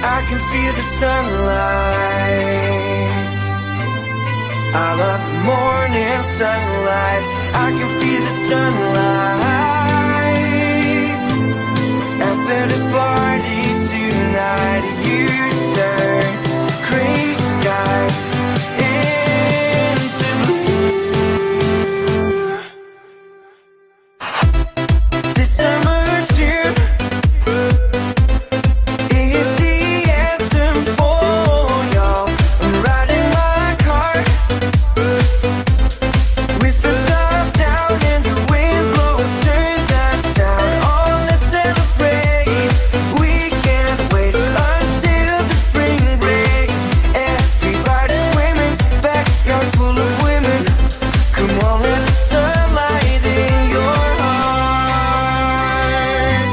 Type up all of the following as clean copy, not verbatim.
I can feel the sunlight. I love the morning sunlight. I can feel the sunlight. After the party tonight, you turn gray skies into blue. This summer tune is the anthem for y'all. I'm riding my car with the top down and the wind blowing. Turn that sound on, let's celebrate. We can't wait until the spring break. Everybody's swimming, backyard full of women. Come on, let the sunlight in your heart.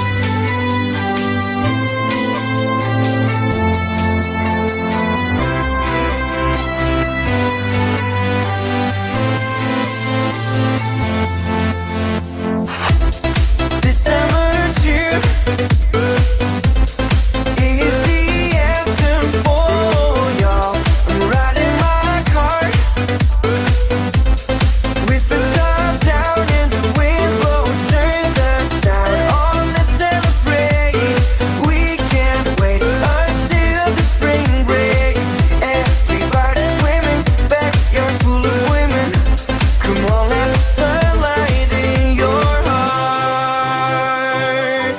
This summer tune is the anthem for y'all. I'm riding my car with the top down and the wind blowing. Turn the sound on, let's celebrate. We can't wait until the spring break. Everybody's swimming, backyard full of women. Come on, let the sunlight in your heart.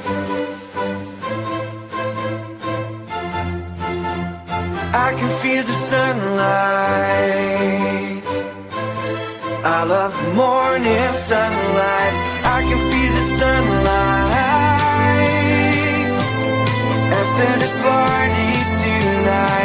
I can feel the sunlight. I love the morning sunlight. I can feel the sunlight. After the party tonight,